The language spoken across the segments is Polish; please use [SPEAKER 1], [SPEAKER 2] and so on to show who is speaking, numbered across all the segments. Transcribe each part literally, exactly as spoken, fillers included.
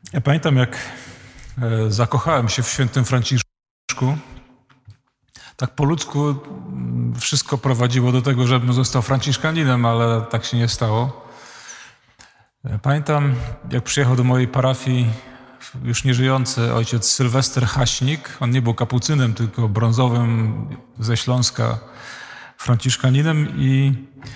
[SPEAKER 1] Ja pamiętam, jak e, zakochałem się w świętym Franciszku. Tak po ludzku mm, wszystko prowadziło do tego, żebym został franciszkaninem, ale tak się nie stało. E, Pamiętam, jak przyjechał do mojej parafii już nieżyjący ojciec Sylwester Haśnik. On nie był kapucynem, tylko brązowym ze Śląska franciszkaninem i,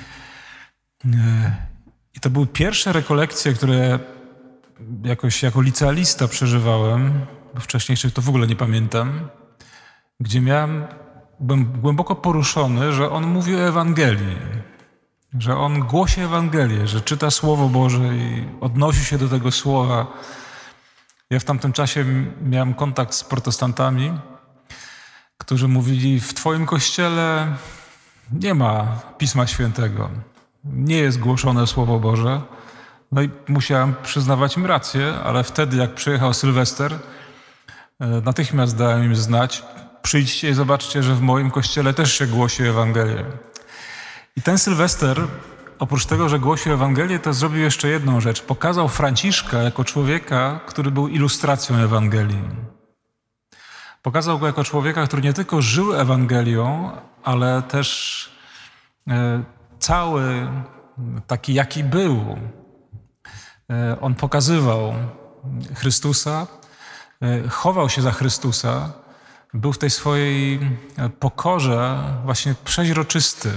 [SPEAKER 1] e, i to były pierwsze rekolekcje, które jakoś jako licealista przeżywałem, bo wcześniejszych to w ogóle nie pamiętam, gdzie miałem, byłem głęboko poruszony, że on mówi o Ewangelii, że on głosi Ewangelię, że czyta Słowo Boże i odnosi się do tego Słowa. Ja w tamtym czasie miałem kontakt z protestantami, którzy mówili: w twoim kościele nie ma Pisma Świętego, nie jest głoszone Słowo Boże. No i musiałem przyznawać im rację, ale wtedy, jak przyjechał Sylwester, natychmiast dałem im znać: przyjdźcie i zobaczcie, że w moim kościele też się głosi Ewangelię. I ten Sylwester, oprócz tego, że głosił Ewangelię, to zrobił jeszcze jedną rzecz. Pokazał Franciszka jako człowieka, który był ilustracją Ewangelii. Pokazał go jako człowieka, który nie tylko żył Ewangelią, ale też e, cały taki, jaki był. E, on pokazywał Chrystusa, e, chował się za Chrystusa, był w tej swojej pokorze właśnie przeźroczysty.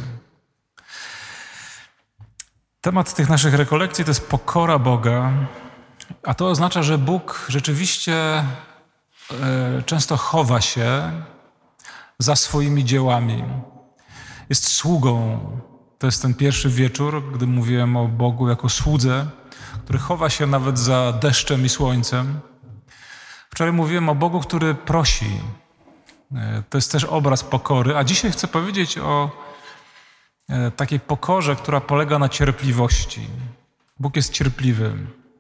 [SPEAKER 1] Temat tych naszych rekolekcji to jest pokora Boga, a to oznacza, że Bóg rzeczywiście e, często chowa się za swoimi dziełami. Jest sługą. To jest ten pierwszy wieczór, gdy mówiłem o Bogu jako słudze, który chowa się nawet za deszczem i słońcem. Wczoraj mówiłem o Bogu, który prosi. E, to jest też obraz pokory, a dzisiaj chcę powiedzieć o takiej pokorze, która polega na cierpliwości. Bóg jest cierpliwy.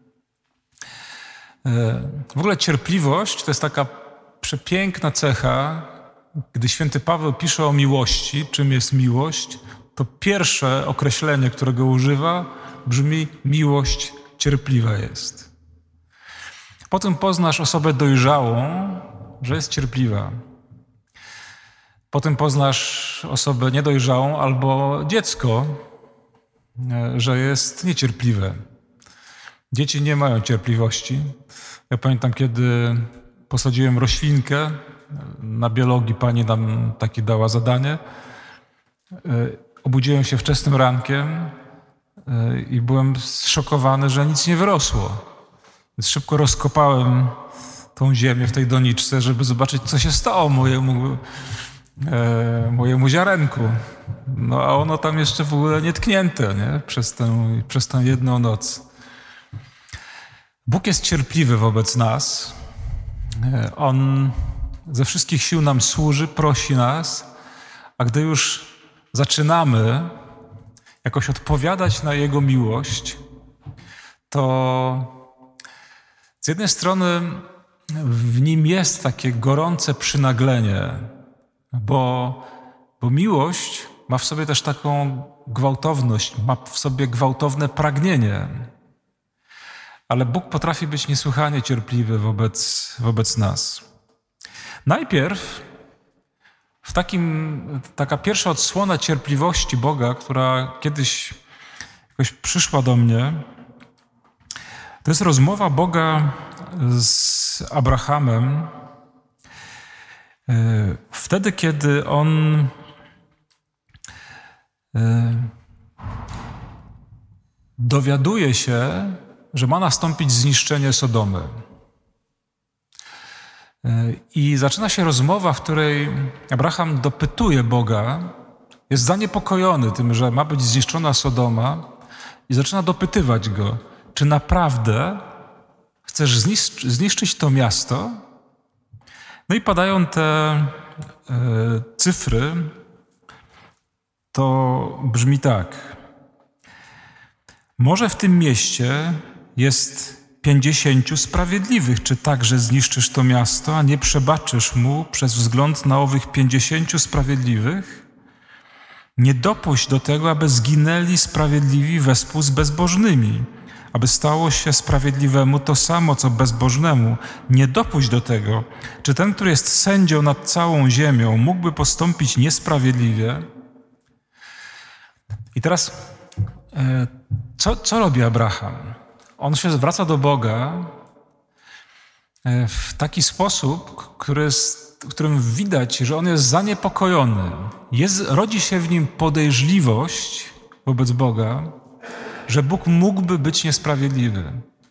[SPEAKER 1] W ogóle cierpliwość to jest taka przepiękna cecha. Gdy święty Paweł pisze o miłości, czym jest miłość, to pierwsze określenie, którego używa, brzmi: miłość cierpliwa jest. Potem poznasz osobę dojrzałą, że jest cierpliwa. Potem poznasz osobę niedojrzałą albo dziecko, że jest niecierpliwe. Dzieci nie mają cierpliwości. Ja pamiętam, kiedy posadziłem roślinkę, na biologii pani nam takie dała zadanie. Obudziłem się wczesnym rankiem i byłem zszokowany, że nic nie wyrosło. Więc szybko rozkopałem tą ziemię w tej doniczce, żeby zobaczyć, co się stało mojemu E, mojemu ziarenku. No a ono tam jeszcze w ogóle nietknięte, nie? Przez tę, przez tę jedną noc. Bóg jest cierpliwy wobec nas. E, On ze wszystkich sił nam służy, prosi nas, a gdy już zaczynamy jakoś odpowiadać na Jego miłość, to z jednej strony w Nim jest takie gorące przynaglenie, Bo, bo miłość ma w sobie też taką gwałtowność, ma w sobie gwałtowne pragnienie. Ale Bóg potrafi być niesłychanie cierpliwy wobec, wobec nas. Najpierw w takim, taka pierwsza odsłona cierpliwości Boga, która kiedyś jakoś przyszła do mnie, to jest rozmowa Boga z Abrahamem, wtedy, kiedy on dowiaduje się, że ma nastąpić zniszczenie Sodomy. I zaczyna się rozmowa, w której Abraham dopytuje Boga, jest zaniepokojony tym, że ma być zniszczona Sodoma i zaczyna dopytywać go, czy naprawdę chcesz zniszczy, zniszczyć to miasto? No i padają te e, cyfry, to brzmi tak. Może w tym mieście jest pięćdziesięciu sprawiedliwych. Czy także zniszczysz to miasto, a nie przebaczysz mu przez wzgląd na owych pięćdziesięciu sprawiedliwych? Nie dopuść do tego, aby zginęli sprawiedliwi wespół z bezbożnymi, aby stało się sprawiedliwemu to samo, co bezbożnemu. Nie dopuść do tego. Czy ten, który jest sędzią nad całą ziemią, mógłby postąpić niesprawiedliwie? I teraz, co, co robi Abraham? On się zwraca do Boga w taki sposób, który jest, w którym widać, że on jest zaniepokojony. Jest, rodzi się w nim podejrzliwość wobec Boga, że Bóg mógłby być niesprawiedliwy.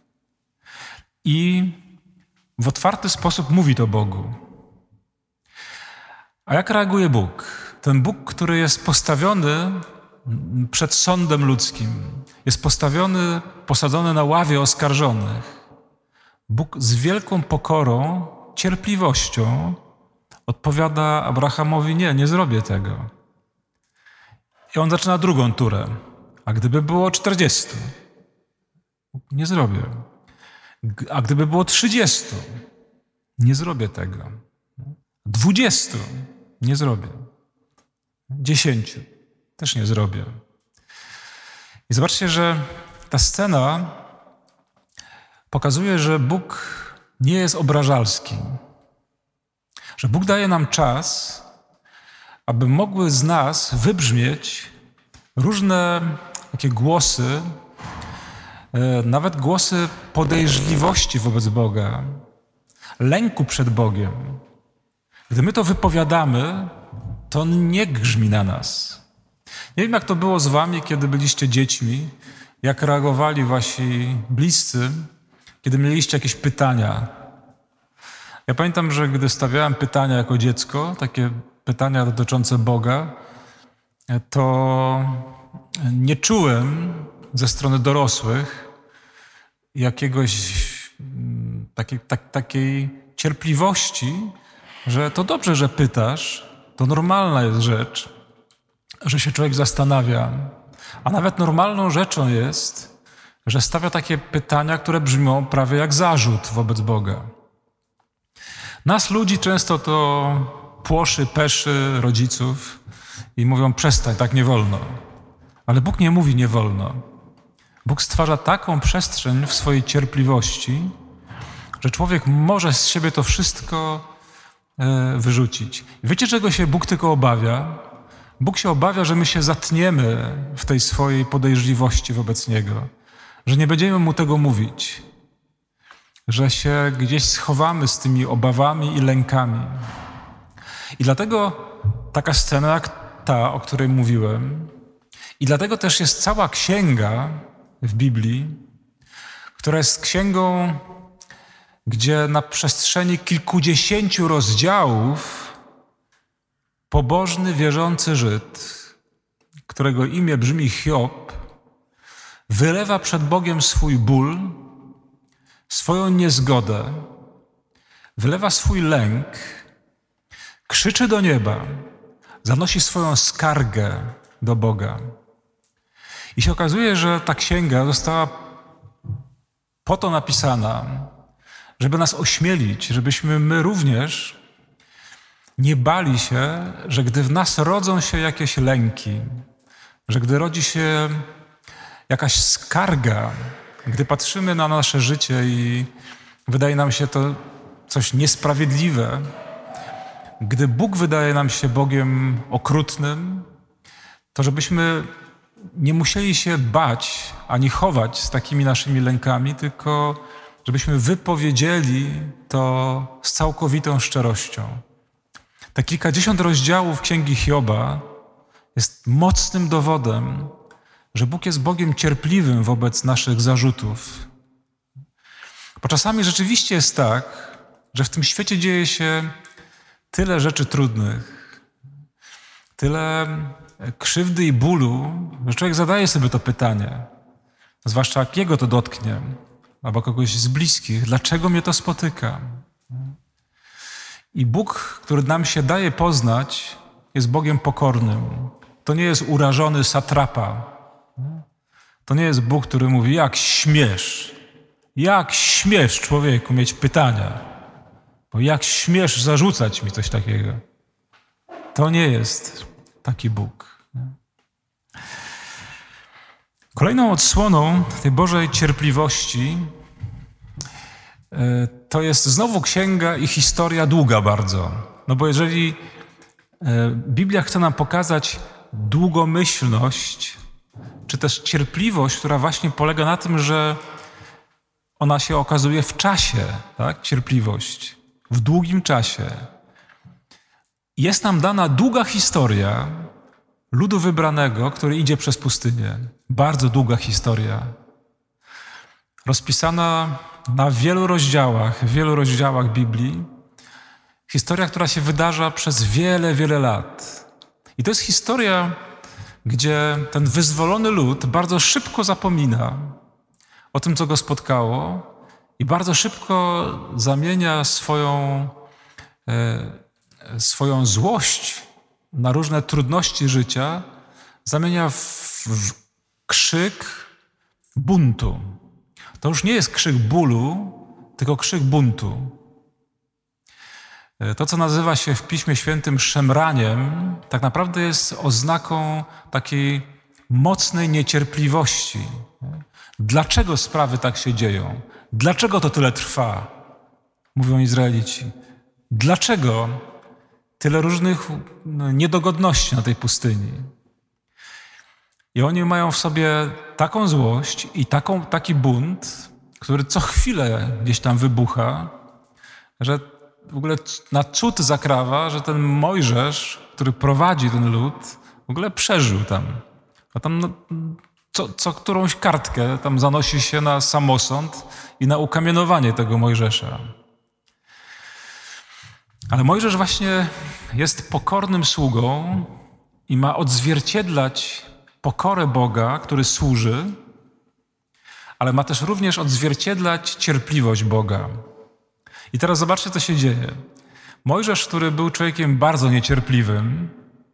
[SPEAKER 1] I w otwarty sposób mówi to Bogu. A jak reaguje Bóg? Ten Bóg, który jest postawiony przed sądem ludzkim, jest postawiony, posadzony na ławie oskarżonych. Bóg z wielką pokorą, cierpliwością odpowiada Abrahamowi: nie, nie zrobię tego. I on zaczyna drugą turę. A gdyby było czterdziestu? Nie zrobię. A gdyby było trzydziestu? Nie zrobię tego. Dwudziestu? Nie zrobię. Dziesięciu? Też nie zrobię. I zobaczcie, że ta scena pokazuje, że Bóg nie jest obrażalski. Że Bóg daje nam czas, aby mogły z nas wybrzmieć różne takie głosy, nawet głosy podejrzliwości wobec Boga, lęku przed Bogiem. Gdy my to wypowiadamy, to on nie grzmi na nas. Nie wiem, jak to było z wami, kiedy byliście dziećmi, jak reagowali wasi bliscy, kiedy mieliście jakieś pytania. Ja pamiętam, że gdy stawiałem pytania jako dziecko, takie pytania dotyczące Boga, to nie czułem ze strony dorosłych jakiegoś takiej, tak, takiej cierpliwości, że to dobrze, że pytasz, to normalna jest rzecz, że się człowiek zastanawia. A nawet normalną rzeczą jest, że stawia takie pytania, które brzmią prawie jak zarzut wobec Boga. Nas ludzi często to płoszy, peszy rodziców i mówią: przestań, tak nie wolno. Ale Bóg nie mówi nie wolno. Bóg stwarza taką przestrzeń w swojej cierpliwości, że człowiek może z siebie to wszystko e, wyrzucić. Wiecie, czego się Bóg tylko obawia? Bóg się obawia, że my się zatniemy w tej swojej podejrzliwości wobec Niego, że nie będziemy Mu tego mówić, że się gdzieś schowamy z tymi obawami i lękami. I dlatego taka scena jak ta, o której mówiłem, i dlatego też jest cała księga w Biblii, która jest księgą, gdzie na przestrzeni kilkudziesięciu rozdziałów pobożny, wierzący Żyd, którego imię brzmi Hiob, wylewa przed Bogiem swój ból, swoją niezgodę, wylewa swój lęk, krzyczy do nieba, zanosi swoją skargę do Boga. I się okazuje, że ta księga została po to napisana, żeby nas ośmielić, żebyśmy my również nie bali się, że gdy w nas rodzą się jakieś lęki, że gdy rodzi się jakaś skarga, gdy patrzymy na nasze życie i wydaje nam się to coś niesprawiedliwe, gdy Bóg wydaje nam się Bogiem okrutnym, to żebyśmy nie musieli się bać ani chować z takimi naszymi lękami, tylko żebyśmy wypowiedzieli to z całkowitą szczerością. Te kilkadziesiąt rozdziałów Księgi Hioba jest mocnym dowodem, że Bóg jest Bogiem cierpliwym wobec naszych zarzutów. Bo czasami rzeczywiście jest tak, że w tym świecie dzieje się tyle rzeczy trudnych, tyle krzywdy i bólu, że człowiek zadaje sobie to pytanie, zwłaszcza jak jego to dotknie, albo kogoś z bliskich, dlaczego mnie to spotyka? I Bóg, który nam się daje poznać, jest Bogiem pokornym. To nie jest urażony satrapa. To nie jest Bóg, który mówi: jak śmiesz, jak śmiesz, człowieku, mieć pytania, bo jak śmiesz zarzucać mi coś takiego. To nie jest taki Bóg. Kolejną odsłoną tej Bożej cierpliwości to jest znowu księga i historia długa bardzo. No bo jeżeli Biblia chce nam pokazać długomyślność, czy też cierpliwość, która właśnie polega na tym, że ona się okazuje w czasie, tak? Cierpliwość, w długim czasie. Jest nam dana długa historia ludu wybranego, który idzie przez pustynię. Bardzo długa historia. Rozpisana na wielu rozdziałach, w wielu rozdziałach Biblii. Historia, która się wydarza przez wiele, wiele lat. I to jest historia, gdzie ten wyzwolony lud bardzo szybko zapomina o tym, co go spotkało i bardzo szybko zamienia swoją, e, swoją złość na różne trudności życia, zamienia w, w krzyk buntu. To już nie jest krzyk bólu, tylko krzyk buntu. To, co nazywa się w Piśmie Świętym szemraniem, tak naprawdę jest oznaką takiej mocnej niecierpliwości. Dlaczego sprawy tak się dzieją? Dlaczego to tyle trwa? Mówią Izraelici. Dlaczego tyle różnych niedogodności na tej pustyni? I oni mają w sobie taką złość i taką, taki bunt, który co chwilę gdzieś tam wybucha, że w ogóle na cud zakrawa, że ten Mojżesz, który prowadzi ten lud, w ogóle przeżył tam. A tam no, co, co którąś kartkę tam zanosi się na samosąd i na ukamienowanie tego Mojżesza. Ale Mojżesz właśnie jest pokornym sługą i ma odzwierciedlać pokorę Boga, który służy, ale ma też również odzwierciedlać cierpliwość Boga. I teraz zobaczcie, co się dzieje. Mojżesz, który był człowiekiem bardzo niecierpliwym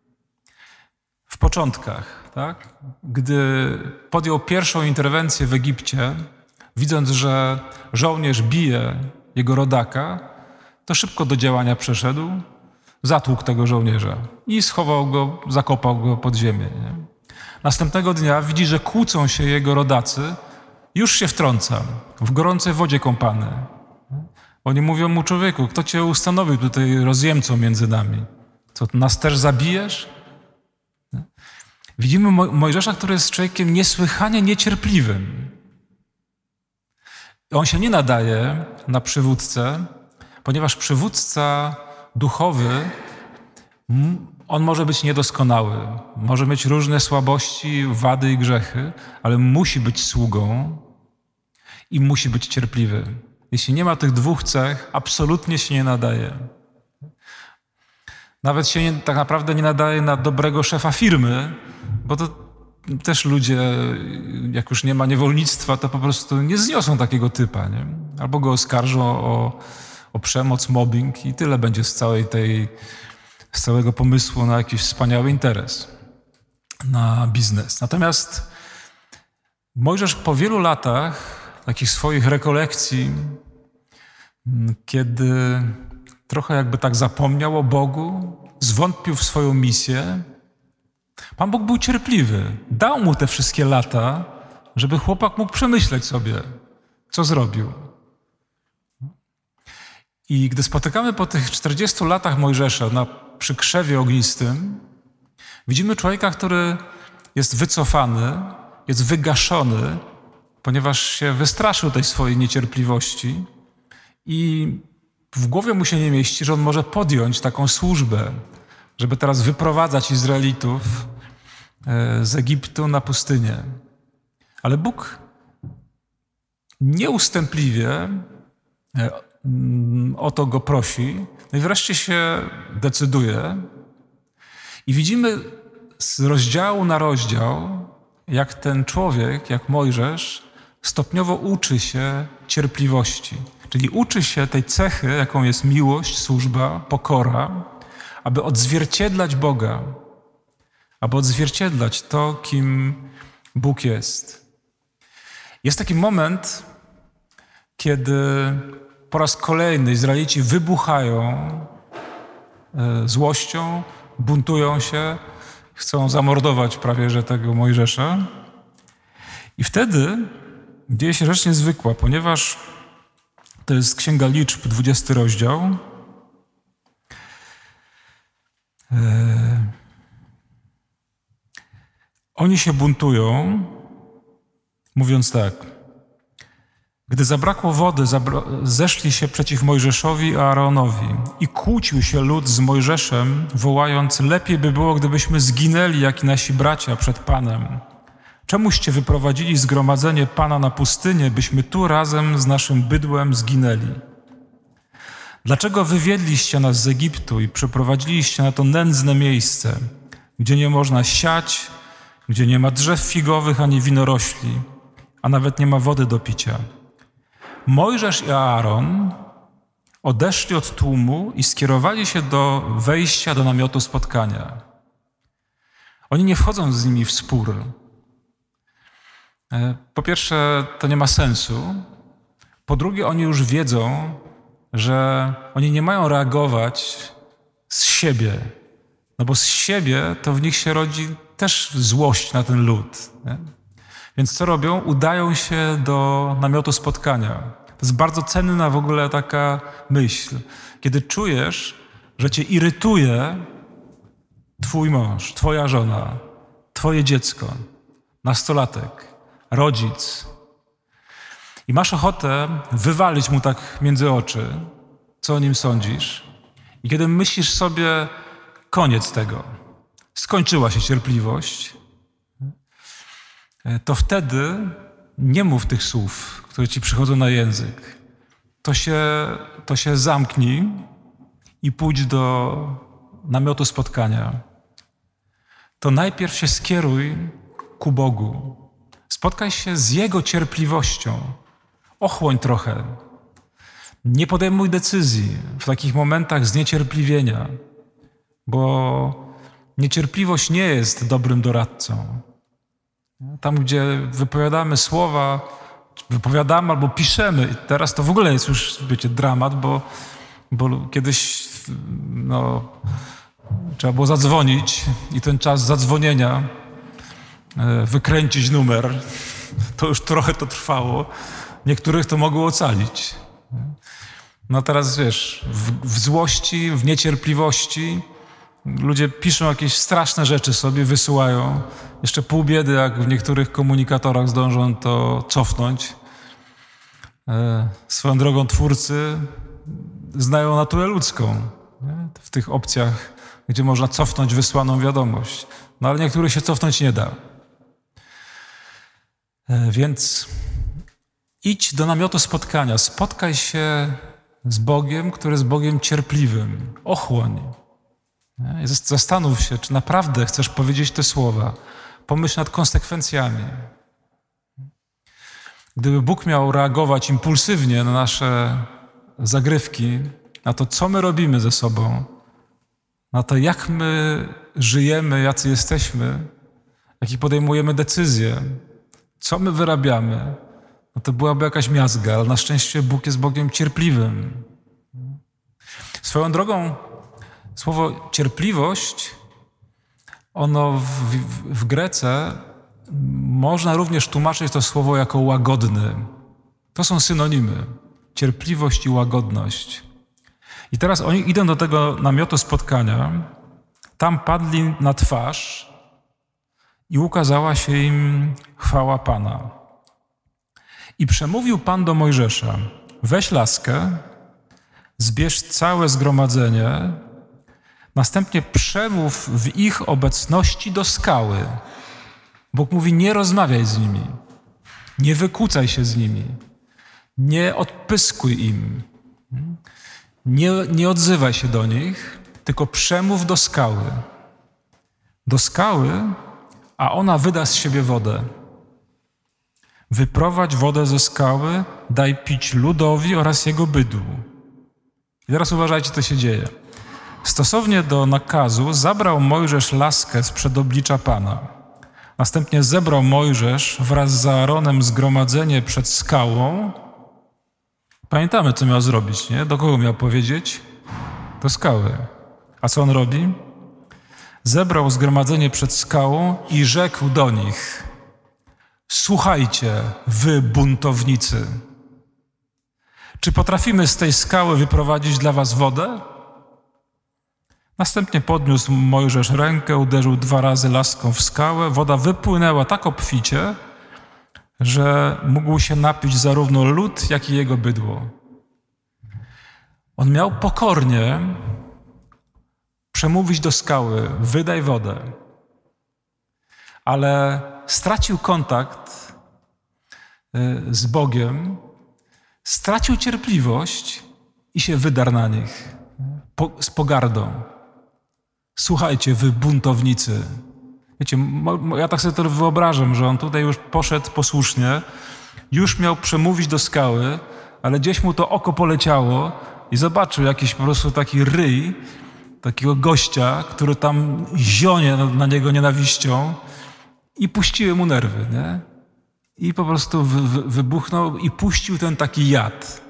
[SPEAKER 1] w początkach, tak? Gdy podjął pierwszą interwencję w Egipcie, widząc, że żołnierz bije jego rodaka, to szybko do działania przeszedł, zatłukł tego żołnierza i schował go, zakopał go pod ziemię. Nie? Następnego dnia widzi, że kłócą się jego rodacy, już się wtrąca w gorącej wodzie kąpany. Oni mówią mu: człowieku, kto cię ustanowił tutaj rozjemcą między nami? Co, nas też zabijesz? Widzimy Mo- Mojżesza, który jest człowiekiem niesłychanie niecierpliwym. On się nie nadaje na przywódcę, ponieważ przywódca duchowy, on może być niedoskonały, może mieć różne słabości, wady i grzechy, ale musi być sługą i musi być cierpliwy. Jeśli nie ma tych dwóch cech, absolutnie się nie nadaje. Nawet się nie, tak naprawdę nie nadaje na dobrego szefa firmy, bo to też ludzie, jak już nie ma niewolnictwa, to po prostu nie zniosą takiego typa, nie? Albo go oskarżą o, o przemoc, mobbing i tyle będzie z całej tej, z całego pomysłu na jakiś wspaniały interes, na biznes. Natomiast Mojżesz po wielu latach takich swoich rekolekcji, kiedy trochę jakby tak zapomniał o Bogu, zwątpił w swoją misję, Pan Bóg był cierpliwy. Dał mu te wszystkie lata, żeby chłopak mógł przemyśleć sobie, co zrobił. I gdy spotykamy po tych czterdziestu latach Mojżesza na, przy krzewie ognistym, widzimy człowieka, który jest wycofany, jest wygaszony, ponieważ się wystraszył tej swojej niecierpliwości i w głowie mu się nie mieści, że on może podjąć taką służbę, żeby teraz wyprowadzać Izraelitów z Egiptu na pustynię. Ale Bóg nieustępliwie o to go prosi, no i wreszcie się decyduje. I widzimy z rozdziału na rozdział, jak ten człowiek, jak Mojżesz, stopniowo uczy się cierpliwości. Czyli uczy się tej cechy, jaką jest miłość, służba, pokora, aby odzwierciedlać Boga, aby odzwierciedlać to, kim Bóg jest. Jest taki moment, kiedy po raz kolejny Izraelici wybuchają złością, buntują się, chcą zamordować prawie że tego Mojżesza. I wtedy dzieje się rzecz niezwykła, ponieważ to jest Księga Liczb, dwudziesty rozdział. Eee, oni się buntują, mówiąc tak. Gdy zabrakło wody, zabra- zeszli się przeciw Mojżeszowi i Aaronowi i kłócił się lud z Mojżeszem, wołając: lepiej by było, gdybyśmy zginęli, jak i nasi bracia przed Panem. Czemuście wyprowadzili zgromadzenie Pana na pustynię, byśmy tu razem z naszym bydłem zginęli? Dlaczego wywiedliście nas z Egiptu i przeprowadziliście na to nędzne miejsce, gdzie nie można siać, gdzie nie ma drzew figowych ani winorośli, a nawet nie ma wody do picia? Mojżesz i Aaron odeszli od tłumu i skierowali się do wejścia do namiotu spotkania. Oni nie wchodzą z nimi w spór. Po pierwsze, to nie ma sensu. Po drugie, oni już wiedzą, że oni nie mają reagować z siebie. No bo z siebie to w nich się rodzi też złość na ten lud. Nie? Więc co robią? Udają się do namiotu spotkania. To jest bardzo cenna w ogóle taka myśl. Kiedy czujesz, że cię irytuje twój mąż, twoja żona, twoje dziecko, nastolatek, rodzic i masz ochotę wywalić mu tak między oczy, co o nim sądzisz, i kiedy myślisz sobie, koniec tego, skończyła się cierpliwość, to wtedy nie mów tych słów, które ci przychodzą na język. To się, to się zamknij i pójdź do namiotu spotkania. To najpierw się skieruj ku Bogu. Spotkaj się z Jego cierpliwością. Ochłoń trochę. Nie podejmuj decyzji w takich momentach zniecierpliwienia, bo niecierpliwość nie jest dobrym doradcą. Tam, gdzie wypowiadamy słowa, wypowiadamy albo piszemy, teraz to w ogóle jest już, wiecie, dramat, bo, bo kiedyś no, trzeba było zadzwonić i ten czas zadzwonienia, wykręcić numer, to już trochę to trwało. Niektórych to mogło ocalić. No teraz, wiesz, w, w złości, w niecierpliwości ludzie piszą jakieś straszne rzeczy sobie, wysyłają. Jeszcze pół biedy, jak w niektórych komunikatorach zdążą to cofnąć. E, swoją drogą twórcy znają naturę ludzką, nie? W tych opcjach, gdzie można cofnąć wysłaną wiadomość. No ale niektórych się cofnąć nie da. E, więc idź do namiotu spotkania. Spotkaj się z Bogiem, który jest Bogiem cierpliwym. Ochłoń. Zastanów się, czy naprawdę chcesz powiedzieć te słowa. Pomyśl nad konsekwencjami. Gdyby Bóg miał reagować impulsywnie na nasze zagrywki, na to, co my robimy ze sobą, na to, jak my żyjemy, jacy jesteśmy, jakie podejmujemy decyzje, co my wyrabiamy, no to byłaby jakaś miazga, ale na szczęście Bóg jest Bogiem cierpliwym. Swoją drogą, słowo cierpliwość, ono w, w, w Grece można również tłumaczyć to słowo jako łagodny. To są synonimy. Cierpliwość i łagodność. I teraz oni idą do tego namiotu spotkania, tam padli na twarz i ukazała się im chwała Pana. I przemówił Pan do Mojżesza: weź laskę, zbierz całe zgromadzenie, następnie przemów w ich obecności do skały. Bóg mówi: nie rozmawiaj z nimi, nie wykłócaj się z nimi, nie odpyskuj im, nie, nie odzywaj się do nich, tylko przemów do skały. Do skały, a ona wyda z siebie wodę. Wyprowadź wodę ze skały, daj pić ludowi oraz jego bydłu. I teraz uważajcie, co się dzieje. Stosownie do nakazu zabrał Mojżesz laskę sprzed oblicza Pana. Następnie zebrał Mojżesz wraz z Aaronem zgromadzenie przed skałą. Pamiętamy, co miał zrobić, nie? Do kogo miał powiedzieć? Do skały. A co on robi? Zebrał zgromadzenie przed skałą i rzekł do nich: słuchajcie, wy buntownicy. Czy potrafimy z tej skały wyprowadzić dla was wodę? Następnie podniósł Mojżesz rękę, uderzył dwa razy laską w skałę. Woda wypłynęła tak obficie, że mógł się napić zarówno lud, jak i jego bydło. On miał pokornie przemówić do skały, wydaj wodę. Ale stracił kontakt z Bogiem, stracił cierpliwość i się wydarł na nich po, z pogardą. Słuchajcie, wy buntownicy. Wiecie, mo, ja tak sobie to wyobrażam, że on tutaj już poszedł posłusznie, już miał przemówić do skały, ale gdzieś mu to oko poleciało i zobaczył jakiś po prostu taki ryj, takiego gościa, który tam zionie na, na niego nienawiścią i puściły mu nerwy, nie? I po prostu wy, wy, wybuchnął i puścił ten taki jad.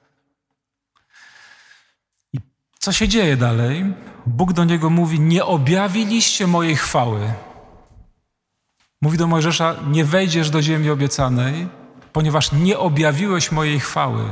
[SPEAKER 1] I co się dzieje dalej? Bóg do niego mówi, nie objawiliście mojej chwały. Mówi do Mojżesza, nie wejdziesz do ziemi obiecanej, ponieważ nie objawiłeś mojej chwały.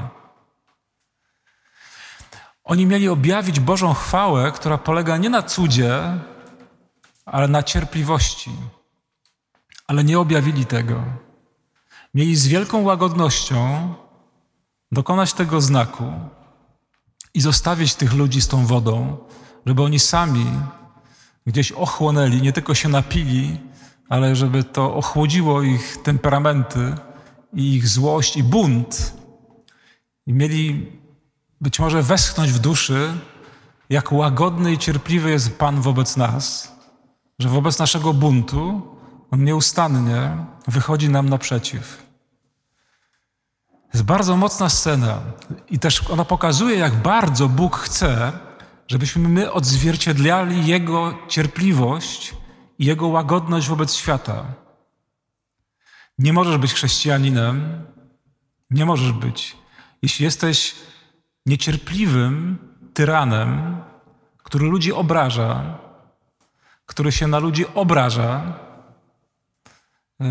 [SPEAKER 1] Oni mieli objawić Bożą chwałę, która polega nie na cudzie, ale na cierpliwości. Ale nie objawili tego. Mieli z wielką łagodnością dokonać tego znaku i zostawić tych ludzi z tą wodą, żeby oni sami gdzieś ochłonęli, nie tylko się napili, ale żeby to ochłodziło ich temperamenty i ich złość i bunt. I mieli być może westchnąć w duszy, jak łagodny i cierpliwy jest Pan wobec nas, że wobec naszego buntu On nieustannie wychodzi nam naprzeciw. To jest bardzo mocna scena i też ona pokazuje, jak bardzo Bóg chce, żebyśmy my odzwierciedlali Jego cierpliwość i Jego łagodność wobec świata. Nie możesz być chrześcijaninem, nie możesz być, jeśli jesteś niecierpliwym tyranem, który ludzi obraża, który się na ludzi obraża yy,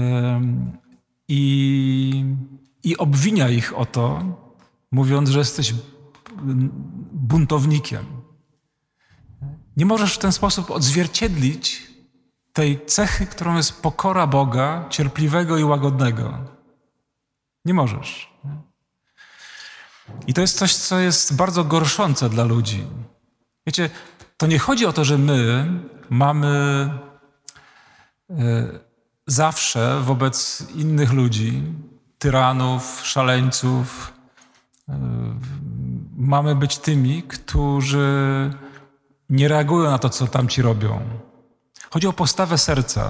[SPEAKER 1] i, i obwinia ich o to, mówiąc, że jesteś buntownikiem. Nie możesz w ten sposób odzwierciedlić tej cechy, którą jest pokora Boga, cierpliwego i łagodnego. Nie możesz. I to jest coś, co jest bardzo gorszące dla ludzi. Wiecie, to nie chodzi o to, że my mamy y, zawsze wobec innych ludzi, tyranów, szaleńców, y, mamy być tymi, którzy nie reagują na to, co tamci robią. Chodzi o postawę serca,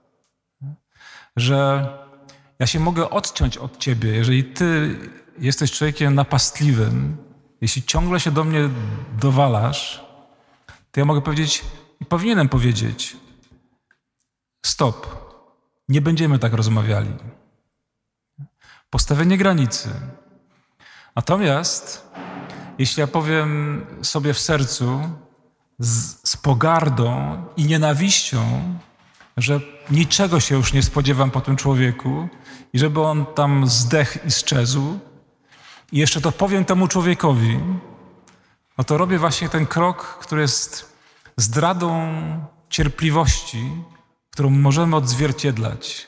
[SPEAKER 1] że ja się mogę odciąć od ciebie, jeżeli ty jesteś człowiekiem napastliwym, jeśli ciągle się do mnie dowalasz, to ja mogę powiedzieć i powinienem powiedzieć stop, nie będziemy tak rozmawiali. Postawienie granicy. Natomiast jeśli ja powiem sobie w sercu z, z pogardą i nienawiścią, że niczego się już nie spodziewam po tym człowieku i żeby on tam zdechł i sczezł, i jeszcze to powiem temu człowiekowi, no to robię właśnie ten krok, który jest zdradą cierpliwości, którą możemy odzwierciedlać.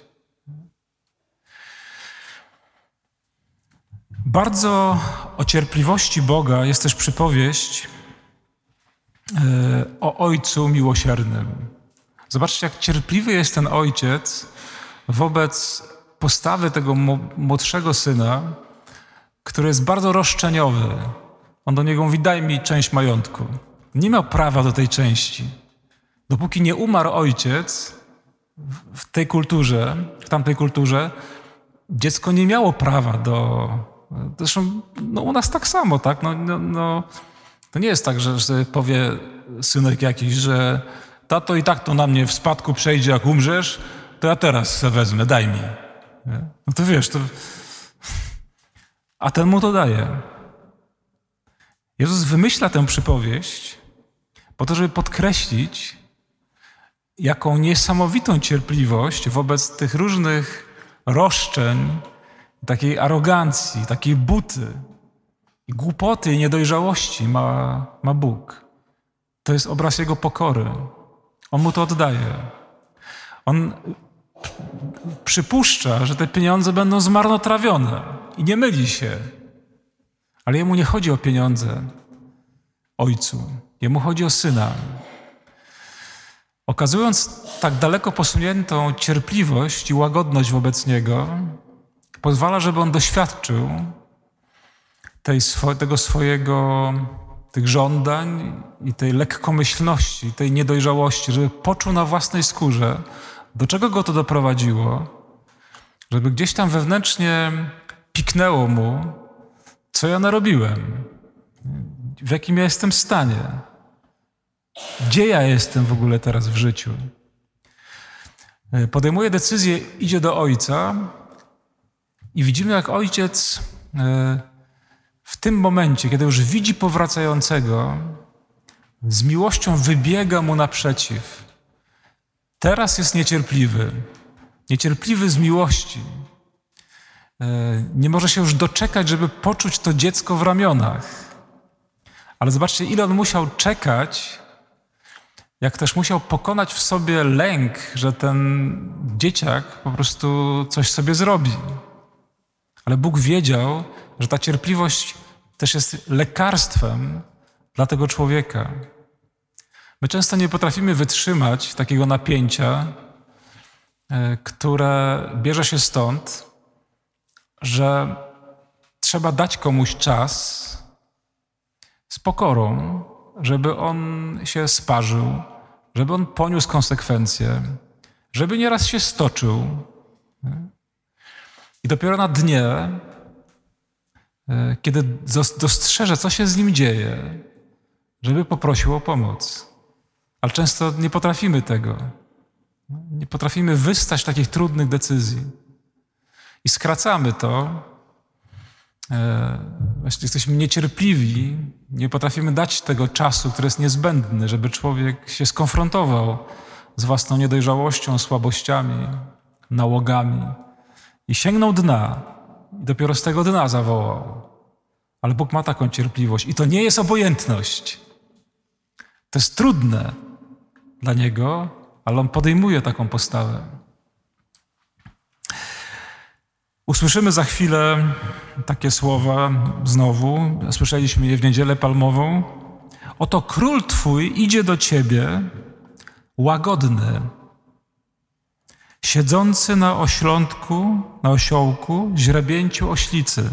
[SPEAKER 1] Bardzo o cierpliwości Boga jest też przypowieść o Ojcu Miłosiernym. Zobaczcie, jak cierpliwy jest ten ojciec wobec postawy tego młodszego syna, który jest bardzo roszczeniowy. On do niego mówi, daj mi część majątku. Nie miał prawa do tej części. Dopóki nie umarł ojciec w tej kulturze, w tamtej kulturze, dziecko nie miało prawa do... Zresztą no, u nas tak samo, tak? No, no, no, to nie jest tak, że, że powie synek jakiś, że tato i tak to na mnie w spadku przejdzie, jak umrzesz, to ja teraz se wezmę, daj mi. Nie? No to wiesz, to... A ten mu to daje. Jezus wymyśla tę przypowieść po to, żeby podkreślić, jaką niesamowitą cierpliwość wobec tych różnych roszczeń, takiej arogancji, takiej buty i głupoty i niedojrzałości ma, ma Bóg. To jest obraz Jego pokory. On mu to oddaje. On przypuszcza, że te pieniądze będą zmarnotrawione i nie myli się. Ale Jemu nie chodzi o pieniądze, Ojcu. Jemu chodzi o Syna. Okazując tak daleko posuniętą cierpliwość i łagodność wobec Niego, pozwala, żeby On doświadczył tej swo- tego swojego, tych żądań i tej lekkomyślności, tej niedojrzałości, żeby poczuł na własnej skórze, do czego go to doprowadziło, żeby gdzieś tam wewnętrznie piknęło mu, co ja narobiłem, w jakim ja jestem stanie, gdzie ja jestem w ogóle teraz w życiu. Podejmuje decyzję, idzie do Ojca i widzimy, jak Ojciec w tym momencie, kiedy już widzi powracającego, z miłością wybiega mu naprzeciw. Teraz jest niecierpliwy. Niecierpliwy z miłości. Nie może się już doczekać, żeby poczuć to dziecko w ramionach. Ale zobaczcie, ile on musiał czekać, jak też musiał pokonać w sobie lęk, że ten dzieciak po prostu coś sobie zrobi. Ale Bóg wiedział, że ta cierpliwość też jest lekarstwem dla tego człowieka. My często nie potrafimy wytrzymać takiego napięcia, które bierze się stąd, że trzeba dać komuś czas z pokorą, żeby on się sparzył, żeby on poniósł konsekwencje, żeby nieraz się stoczył. I dopiero na dnie, kiedy dostrzeże, co się z nim dzieje, żeby poprosił o pomoc. Ale często nie potrafimy tego. Nie potrafimy wystać takich trudnych decyzji. I skracamy to. Właśnie jesteśmy niecierpliwi, nie potrafimy dać tego czasu, który jest niezbędny, żeby człowiek się skonfrontował z własną niedojrzałością, słabościami, nałogami i sięgnął dna. I dopiero z tego dna zawołał. Ale Bóg ma taką cierpliwość i to nie jest obojętność. To jest trudne dla Niego, ale On podejmuje taką postawę. Usłyszymy za chwilę takie słowa znowu. Słyszeliśmy je w Niedzielę Palmową. Oto Król Twój idzie do Ciebie łagodny, siedzący na oślątku, na osiołku, źrebięciu oślicy.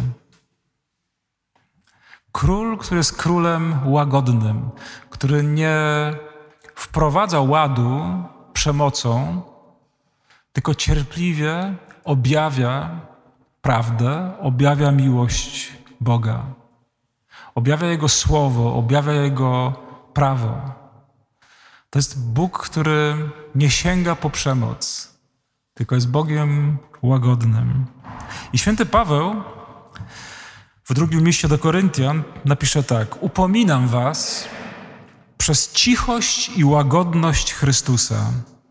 [SPEAKER 1] Król, który jest królem łagodnym, który nie wprowadza ładu przemocą, tylko cierpliwie objawia prawdę, objawia miłość Boga. Objawia Jego słowo, objawia Jego prawo. To jest Bóg, który nie sięga po przemoc, tylko jest Bogiem łagodnym. I święty Paweł w drugim liście do Koryntian napisze tak: upominam was przez cichość i łagodność Chrystusa.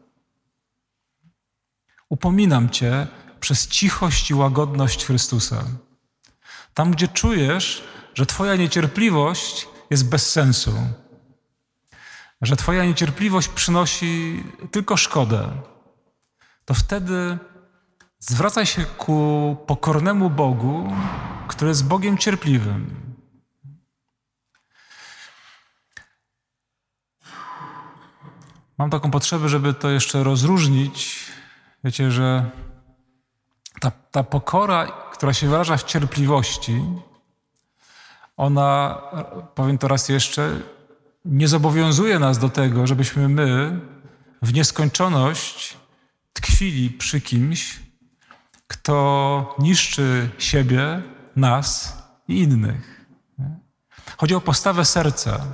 [SPEAKER 1] Upominam cię przez cichość i łagodność Chrystusa. Tam, gdzie czujesz, że twoja niecierpliwość jest bez sensu, że twoja niecierpliwość przynosi tylko szkodę, to wtedy zwracaj się ku pokornemu Bogu, który jest Bogiem cierpliwym. Mam taką potrzebę, żeby to jeszcze rozróżnić. Wiecie, że ta, ta pokora, która się wyraża w cierpliwości, ona, powiem to raz jeszcze, nie zobowiązuje nas do tego, żebyśmy my w nieskończoność tkwili przy kimś, kto niszczy siebie, nas i innych. Chodzi o postawę serca.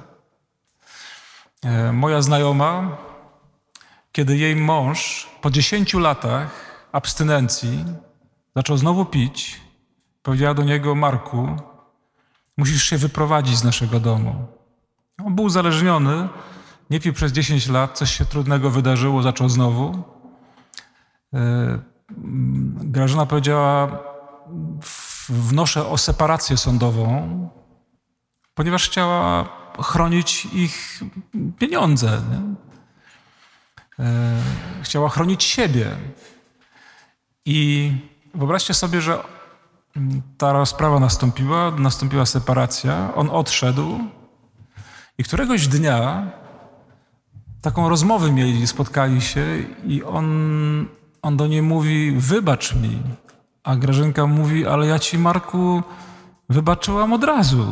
[SPEAKER 1] Moja znajoma, kiedy jej mąż po dziesięciu latach abstynencji zaczął znowu pić, powiedziała do niego: Marku, musisz się wyprowadzić z naszego domu. On był uzależniony, nie pił przez dziesięć lat, coś się trudnego wydarzyło, zaczął znowu. Grażyna powiedziała, wnoszę o separację sądową, ponieważ chciała chronić ich pieniądze. Nie? Chciała chronić siebie. I wyobraźcie sobie, że ta rozprawa nastąpiła, nastąpiła separacja, on odszedł i któregoś dnia taką rozmowę mieli, spotkali się i on, on do niej mówi, wybacz mi, a Grażynka mówi, ale ja ci, Marku, wybaczyłam od razu.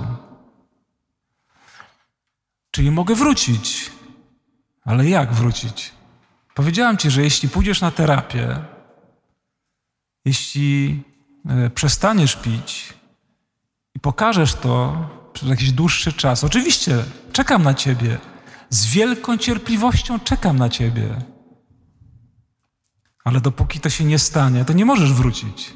[SPEAKER 1] Czyli mogę wrócić. Ale jak wrócić? Powiedziałam ci, że jeśli pójdziesz na terapię, jeśli e, przestaniesz pić i pokażesz to przez jakiś dłuższy czas, oczywiście czekam na ciebie, z wielką cierpliwością czekam na ciebie, ale dopóki to się nie stanie, to nie możesz wrócić.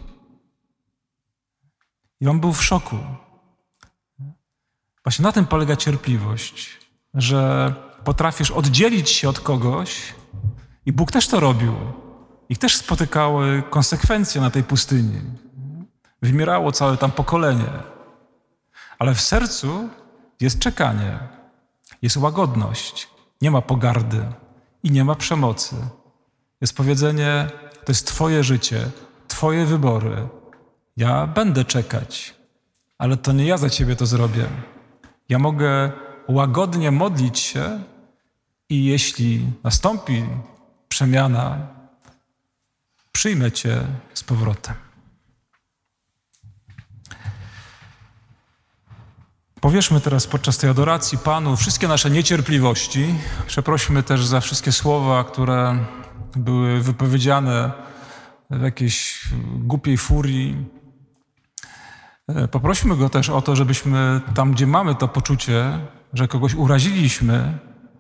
[SPEAKER 1] I on był w szoku. Właśnie na tym polega cierpliwość, że potrafisz oddzielić się od kogoś i Bóg też to robił. Ich też spotykały konsekwencje na tej pustyni. Wymierało całe tam pokolenie. Ale w sercu jest czekanie, jest łagodność, nie ma pogardy i nie ma przemocy. Jest powiedzenie, to jest twoje życie, twoje wybory. Ja będę czekać, ale to nie ja za ciebie to zrobię. Ja mogę łagodnie modlić się i jeśli nastąpi przemiana, przyjmę cię z powrotem. Powierzmy teraz podczas tej adoracji Panu wszystkie nasze niecierpliwości. Przeprośmy też za wszystkie słowa, które były wypowiedziane w jakiejś głupiej furii. Poprośmy Go też o to, żebyśmy tam, gdzie mamy to poczucie, że kogoś uraziliśmy,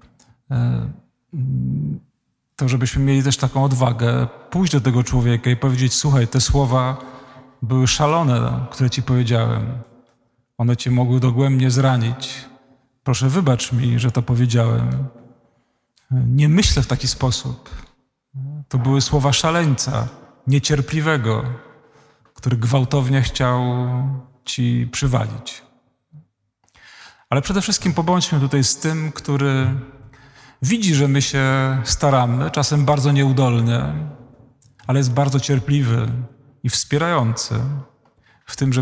[SPEAKER 1] to żebyśmy mieli też taką odwagę pójść do tego człowieka i powiedzieć, słuchaj, te słowa były szalone, które ci powiedziałem. One cię mogły dogłębnie zranić. Proszę, wybacz mi, że to powiedziałem. Nie myślę w taki sposób. To były słowa szaleńca, niecierpliwego, który gwałtownie chciał ci przywalić. Ale przede wszystkim pobądźmy tutaj z tym, który widzi, że my się staramy, czasem bardzo nieudolnie, ale jest bardzo cierpliwy i wspierający w tym, że